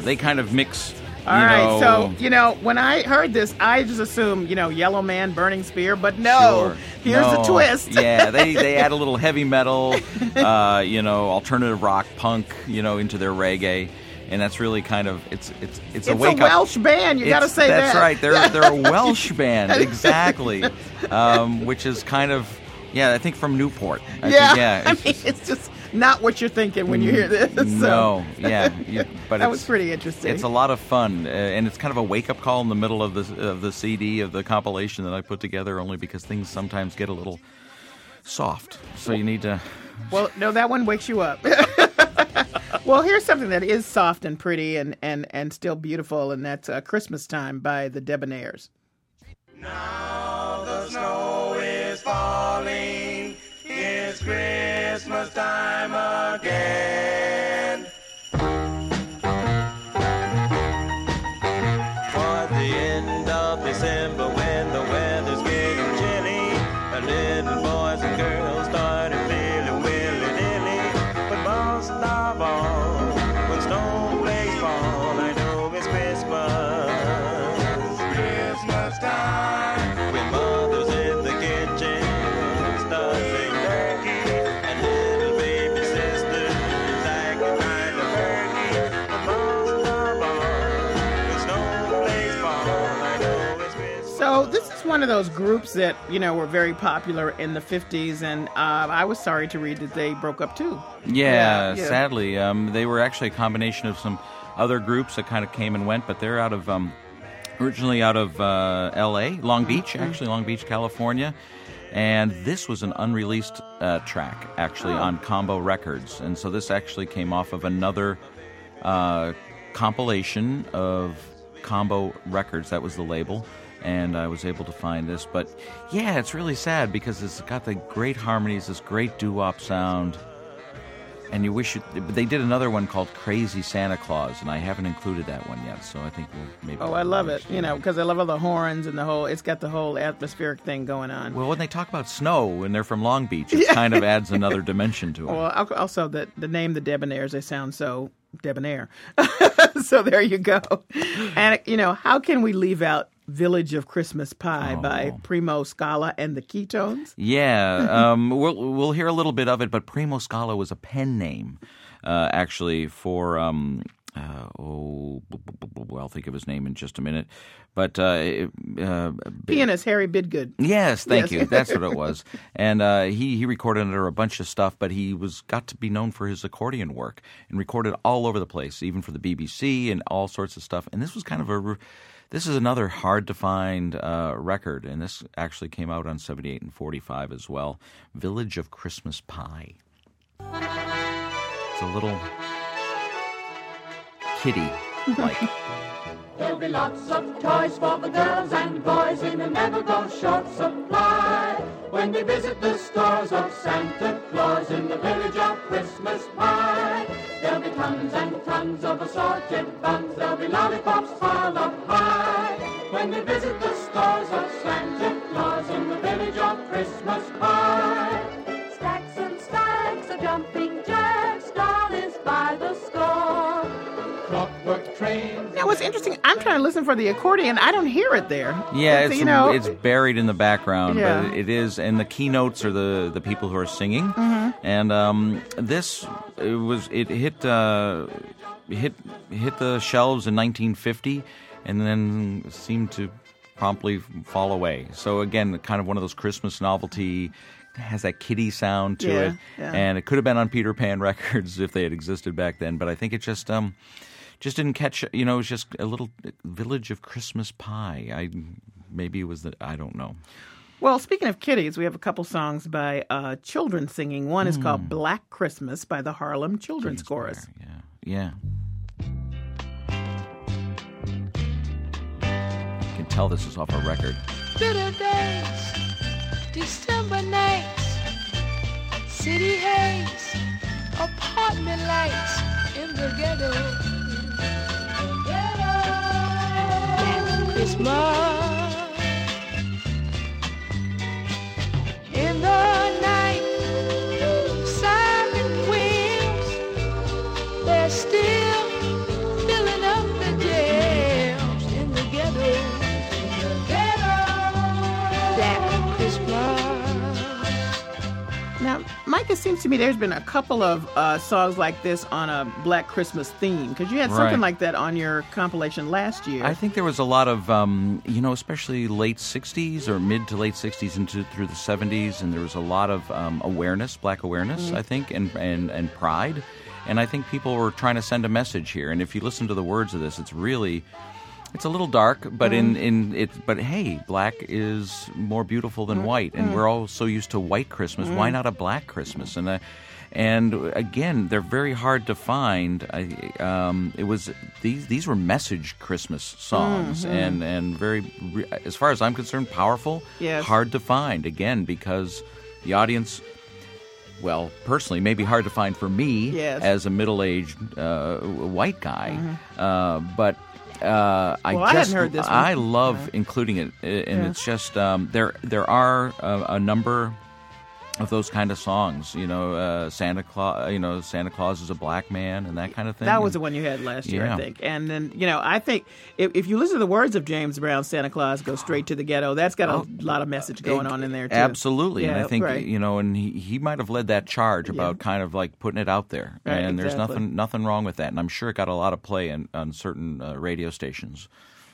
they kind of mix. All you right, know, so, you know, when I heard this, I just assumed, you know, Yellow Man, Burning Spear, but no, Sure. here's No. the twist. Yeah, they, they add a little heavy metal, uh, you know, alternative rock, punk, you know, into their reggae. And that's really kind of, it's it's it's, It's a a wake-up. Welsh band, you gotta It's- say that's that. right, they're, they're a Welsh band, exactly, um, which is kind of, yeah, I think from Newport. I yeah, think, yeah I it's mean, just- it's just not what you're thinking when you hear this. So. No, yeah, you, but That it's, was pretty interesting. It's a lot of fun, uh, and it's kind of a wake-up call in the middle of the of the C D of the compilation that I put together. Only because things sometimes get a little soft, so you need to. Well, no, that one wakes you up. Well, here's something that is soft and pretty and, and, and still beautiful, and that's uh, Christmas Time by the Debonaires. Now the snow is falling, it's Christmas time again. Toward the end of December when the weather's getting chilly, the little boys and girls started feeling willy-nilly. But most of all, when snowflakes fall, I know it's Christmas. Christmas time. With mothers in the kitchen, stuffing turkey, and little baby sisters acting kind of perky. But most of all, when snowflakes fall, I know it's Christmas. So this is one of those groups that, you know, were very popular in the fifties, and uh, I was sorry to read that they broke up too. Yeah, Yeah, yeah. sadly, um, they were actually a combination of some other groups that kind of came and went, but they're out of um, originally out of uh, L A, Long Beach, actually Long Beach, California. And this was an unreleased uh, track, actually, Oh. on Combo Records. And so this actually came off of another uh, compilation of Combo Records. That was the label. And I was able to find this. But, yeah, it's really sad because it's got the great harmonies, this great doo-wop sound. And you wish it, they did another one called Crazy Santa Claus, and I haven't included that one yet, so I think we'll maybe... Oh, I love it, you know, because I love all the horns and the whole, it's got the whole atmospheric thing going on. Well, when they talk about snow and they're from Long Beach, it kind of adds another dimension to it. Well, al- also the, the name the Debonaires, they sound so debonair. So there you go. And, you know, how can we leave out Village of Christmas Pie by Primo Scala and the Ketones? Yeah, um, we'll we'll hear a little bit of it, but Primo Scala was a pen name, uh, actually, for um, uh, oh, b- b- b- I'll think of his name in just a minute, but uh, uh, Pianist Harry Bidgood. Yes, thank Yes. you. That's what it was. And uh, he he recorded under a bunch of stuff, but he was got to be known for his accordion work and recorded all over the place, even for the B B C and all sorts of stuff. And this was kind of a This is another hard-to-find uh, record, and this actually came out on seventy-eight and forty-five as well. Village of Christmas Pie. It's a little kitty-like. There'll be lots of toys for the girls and boys in a never-go-short supply. When they visit the stores of Santa Claus in the Village of Christmas Pie. There'll be tons and tons of assorted buns. There'll be lollipops piled up high. When they visit the stores of Santa Claus in the Village of Christmas Pie. Stacks and stacks of jumping jacks, dollars by the score. Clockwork trains. Now, what's interesting, I'm trying to listen for the accordion. I don't hear it there. Yeah, it's, you know, it's buried in the background, Yeah. but it is, and the keynotes are the, the people who are singing. Mhm. And um, this it was it hit uh, hit hit the shelves in nineteen fifty, and then seemed to promptly fall away. So again, kind of one of those Christmas novelty. Has that kiddie sound to Yeah, it, yeah. and it could have been on Peter Pan records if they had existed back then. But I think it just um, just didn't catch. You know, it was just a little Village of Christmas Pie. I maybe it was the I don't know. Well, speaking of kitties, we have a couple songs by uh, children singing. One is called Black Christmas by the Harlem Children's Chorus. Yeah. You can tell this is off a record. Bitter days, December nights, city haze, apartment lights in the ghetto. That's Christmas. In the night, silent winds, they're still filling up Mike, it seems to me there's been a couple of uh, songs like this on a Black Christmas theme, because you had something Right. like that on your compilation last year. I think there was a lot of, um, you know, especially late sixties or mid to late sixties into through the seventies, and there was a lot of um, awareness, Black awareness, Mhm. I think, and, and, and pride. And I think people were trying to send a message here. And if you listen to the words of this, it's really, it's a little dark, but in, Mhm. in it, but hey, black is more beautiful than Mm. white, and Mm. we're all so used to white Christmas. Why Mm. not a black Christmas? And uh, and again, they're very hard to find. I, um, it was these these were message Christmas songs, Mhm. and and very, re- as far as I'm concerned, powerful. Yes. Hard to find again because the audience. Well, personally, maybe hard to find for me Yes. as a middle-aged uh, white guy, Mhm. uh, but uh, I Well, I just hadn't heard this one. I love Yeah. including it, and Yeah. it's just um, there. There are a, a number of those kind of songs, you know, uh, Santa Claus, you know, Santa Claus is a black man, and that kind of thing. That was the one you had last year, Yeah. I think. And then, you know, I think if, if you listen to the words of James Brown's Santa Claus Goes Straight to the Ghetto, that's got a Oh, lot of message going on in there, too. Absolutely, and Yeah, I think right. you know, and he, he might have led that charge about kind of like putting it out there, Right, and there's exactly. nothing nothing wrong with that, and I'm sure it got a lot of play in, on certain uh, radio stations.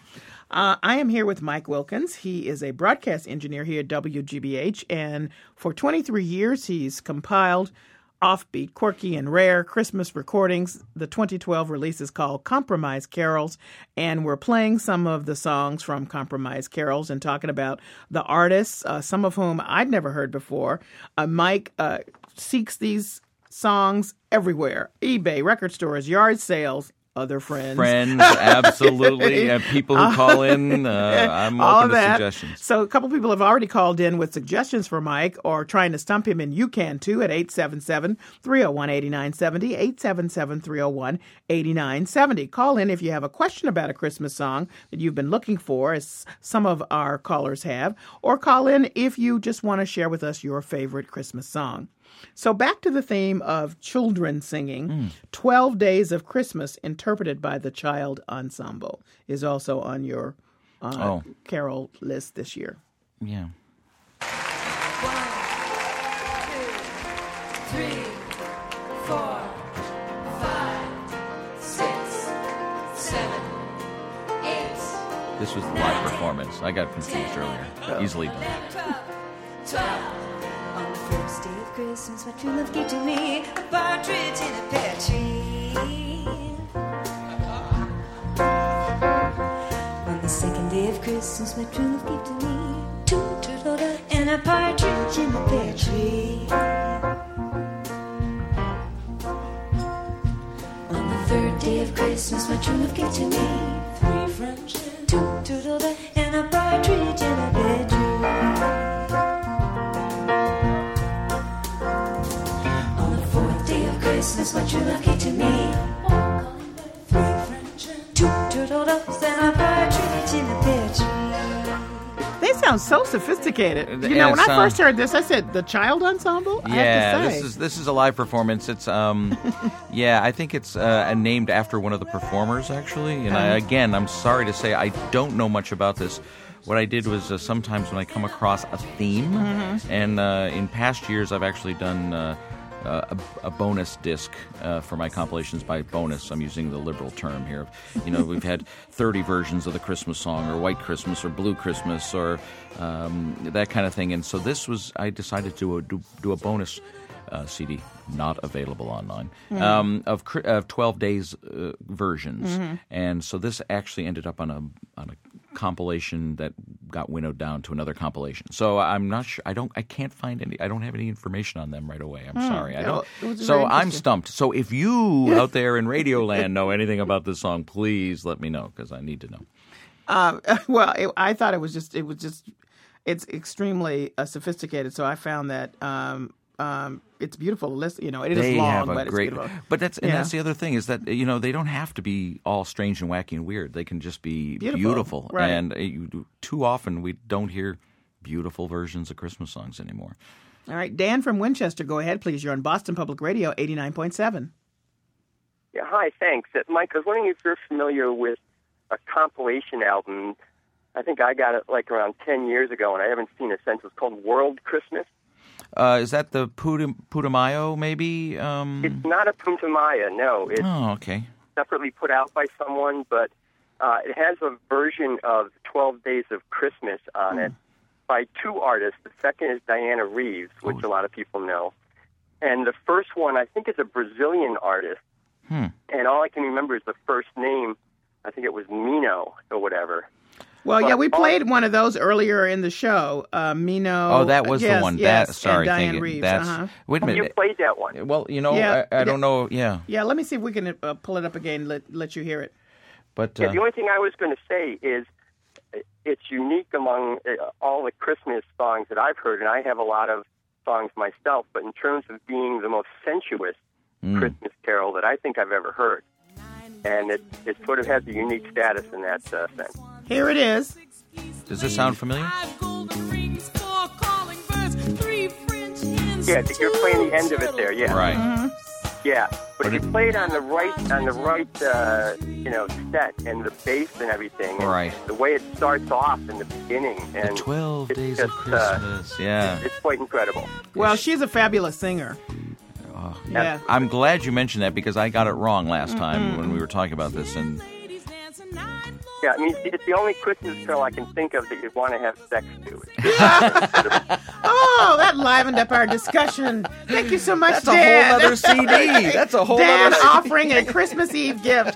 Uh, I am here with Mike Wilkins. He is a broadcast engineer here at W G B H, and for twenty-three years he's compiled offbeat, quirky, and rare Christmas recordings. The twenty twelve release is called Compromise Carols, and we're playing some of the songs from Compromise Carols and talking about the artists, uh, some of whom I'd never heard before. Uh, Mike uh, seeks these songs everywhere: eBay, record stores, yard sales, other friends. Friends, absolutely. And people who call in, uh, I'm All open to that. suggestions. So a couple people have already called in with suggestions for Mike or trying to stump him, and you can too at eight seven seven, three oh one, eight nine seven oh, eight seven seven, three oh one, eight nine seven oh. Call in if you have a question about a Christmas song that you've been looking for, as some of our callers have, or call in if you just want to share with us your favorite Christmas song. So back to the theme of children singing, Hmm. twelve Days of Christmas, interpreted by the Child Ensemble, is also on your uh, Oh. carol list this year. Yeah. Three, four, five, six, seven, eight, This was the live performance. I got confused earlier. Easily done. twelve. On the first day of Christmas, my true love gave to me a partridge in a pear tree. On the second day of Christmas, my true love gave to me two turtle doves and a partridge in a pear tree. On the third day of Christmas, my true love gave to me three French hens, two turtle doves and a partridge in a pear tree. Christmas, my true love gave to me three French hens, two turtle doves, and a partridge in a pear tree. They sound so sophisticated. You And know, when I it's, um, first heard this, I said, the Child Ensemble? I Yeah, have to this say. is this is a live performance. It's um, yeah, I think it's uh, named after one of the performers actually. And I, Um. again, I'm sorry to say I don't know much about this. What I did was uh, sometimes when I come across a theme, Mhm. and uh, in past years I've actually done. Uh, Uh, a, a bonus disc uh, for my compilations. By bonus, I'm using the liberal term here. You know, we've had thirty versions of the Christmas song, or White Christmas, or Blue Christmas, or um, that kind of thing. And so this was, I decided to uh, do, do a bonus uh, C D, not available online, Mm. um, of, cri- of twelve days uh, versions. Mhm. And so this actually ended up on a on a compilation that got winnowed down to another compilation. So I'm not sure. I don't. I can't find any. I don't have any information on them right away. I'm Hmm. sorry. I Yeah, don't. it was So very I'm interesting. stumped. So if you out there in Radio Land know anything about this song, please let me know because I need to know. Uh, well, it, I thought it was just, it was just, it's extremely uh, sophisticated. So I found that um, um, it's beautiful to listen. You know, it is they long, have a but it's great. beautiful. But that's and Yeah. that's the other thing is that you know they don't have to be all strange and wacky and weird. They can just be Beautiful, beautiful. right. And uh, you, do- too often we don't hear beautiful versions of Christmas songs anymore. All right, Dan from Winchester, go ahead, please. You're on Boston Public Radio, eighty-nine point seven. Yeah, hi, thanks. Uh, Mike, I was wondering if you're familiar with a compilation album. I think I got it like around ten years ago, and I haven't seen it since. It's called World Christmas. Uh, is that the Putum, Putumayo, maybe? Um... It's not a Putumayo, no. It's oh, okay. separately put out by someone, but uh, it has a version of twelve Days of Christmas on Mm. it by two artists. The second is Diana Reeves, which Oh. a lot of people know. And the first one, I think, is a Brazilian artist. Hmm. And all I can remember is the first name. I think it was Mino or whatever. Well, But yeah, we all- played one of those earlier in the show. Uh, Mino. Oh, that was yes, the one. Yes, that sorry, and Diane thank you. Reeves. That's uh-huh. wait a minute. You played that one. Well, you know, Yeah, I, I yeah. don't know. Yeah, Yeah, let me see if we can uh, pull it up again. Let let you hear it. but Yeah, uh, the only thing I was going to say is uh, it's unique among uh, all the Christmas songs that I've heard, and I have a lot of songs myself, but in terms of being the most sensuous Mm. Christmas carol that I think I've ever heard. And it, it sort of has a unique status in that uh, sense. Here it is. does this sound familiar? Yeah, you're playing the end of it there, yeah. Right. Yeah, but if you play it on the right, on the right, uh, you know, set and the bass and everything, and Right. the way it starts off in the beginning, and Twelve it's Days just, of Christmas. Uh, yeah. it's quite incredible. Well, she's a fabulous singer. Oh, Yeah. I'm glad you mentioned that because I got it wrong last time when we were talking about this. And Yeah, I mean, it's the only Christmas carol I can think of that you'd want to have sex to. Oh, that livened up our discussion. Thank you so much, That's a Dan. whole other C D. That's a whole Dan other C D. offering a Christmas Eve gift.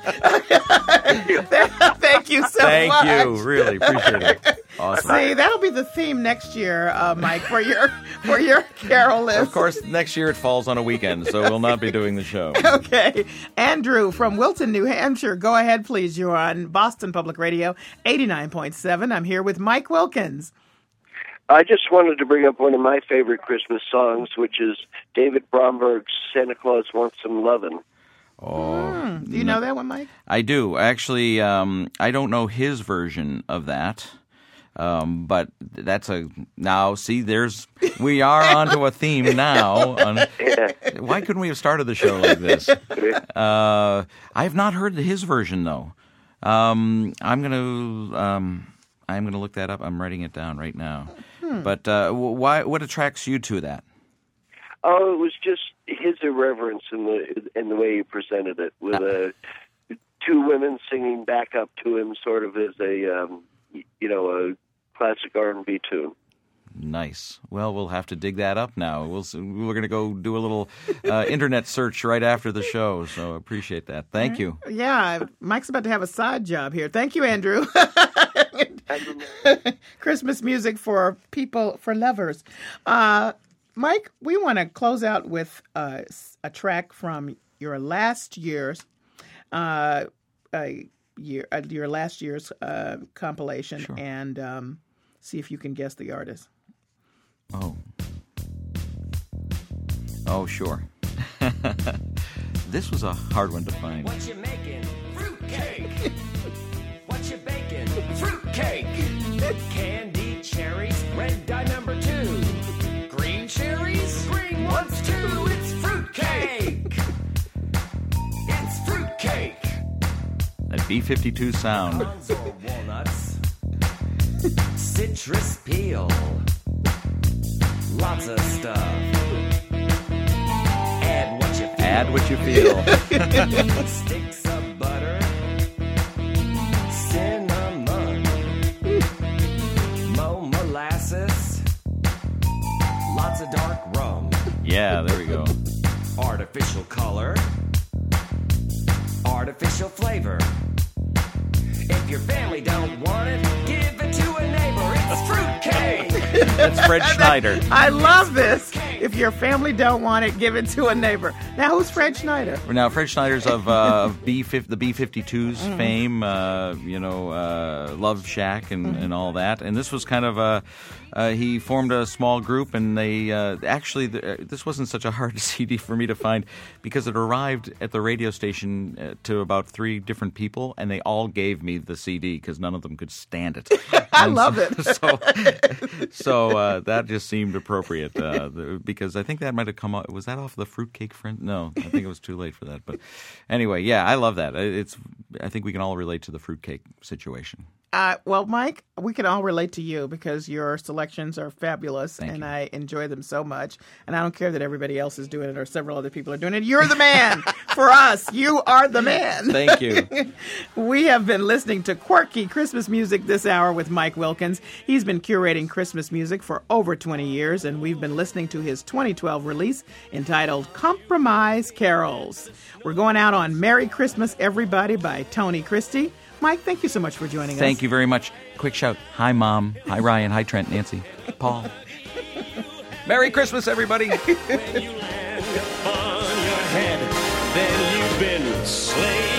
Thank you so thank much. you, really appreciate it. Awesome. See, that'll be the theme next year, uh, Mike, for your for your carol list. Of course, next year it falls on a weekend, so we'll not be doing the show. Okay. Andrew from Wilton, New Hampshire. Go ahead, please. You're on Boston Public Radio, eighty-nine point seven. I'm here with Mike Wilkins. I just wanted to bring up one of my favorite Christmas songs, which is David Bromberg's Santa Claus Wants Some Lovin'. Oh, Hmm. Do you know that one, Mike? I do. Actually, um, I don't know his version of that. Um, but that's a now. See, there's we are onto a theme now. On, why couldn't we have started the show like this? Uh, I have not heard his version though. Um, I'm gonna um, I'm gonna look that up. I'm writing it down right now. Hmm. But uh, why? What attracts you to that? Oh, it was just his irreverence in the in the way he presented it, with uh, two women singing back up to him, sort of as a um, you know a classic R and B tune. Nice. Well, we'll have to dig that up now. We'll we're going to go do a little uh, internet search right after the show. So appreciate that. Thank you. Yeah, Mike's about to have a side job here. Thank you, Andrew. Christmas music for people, for lovers. Uh, Mike, we want to close out with uh, a track from your last year's uh, uh, year, uh, your last year's uh, compilation, Sure. and um, see if you can guess the artist. Oh. Oh, sure. This was a hard one to find. What you making? Fruitcake. What you baking? Fruitcake. Candy cherries, red dye number two. Green cherries, green ones too. It's fruitcake. It's fruitcake. That B fifty-two sound. Almonds or walnuts. Citrus peel. Lots of stuff. Add what you feel. Add what you feel. Sticks of butter. Cinnamon. Mo molasses. Lots of dark rum. Yeah, there we go. Artificial color. Artificial flavor. If your family don't want it, give it to a neighbor. It's fruitcake. That's Fred Schneider. I love this. If your family don't want it, give it to a neighbor. Now, who's Fred Schneider? Now, Fred Schneider's of uh, of B the B fifty-two's Mhm. fame, uh, you know, uh, Love Shack and, Mhm. and all that. And this was kind of a, uh, he formed a small group, and they uh, actually, the, uh, this wasn't such a hard C D for me to find because it arrived at the radio station uh, to about three different people, and they all gave me the C D because none of them could stand it. I And love so, it. So, so uh, that just seemed appropriate uh, the- because I think that might have come out. Was that off the Fruitcake Friend? No, I think it was too late for that. But anyway, yeah, I love that. It's. I think we can all relate to the fruitcake situation. Uh, well, Mike, we can all relate to you because your selections are fabulous, Thank and you. I enjoy them so much. And I don't care that everybody else is doing it or several other people are doing it. You're the man for us. You are the man. Thank you. We have been listening to quirky Christmas music this hour with Mike Wilkins. He's been curating Christmas music for over twenty years, and we've been listening to his twenty twelve release entitled Compromise Carols. We're going out on Merry Christmas, Everybody by Tony Christie. Mike, thank you so much for joining us. Thank you very much. Quick shout. Hi, Mom. Hi, Ryan. Hi, Trent, Nancy, Paul. Merry Christmas, everybody. When you land upon your head, then you've been slain.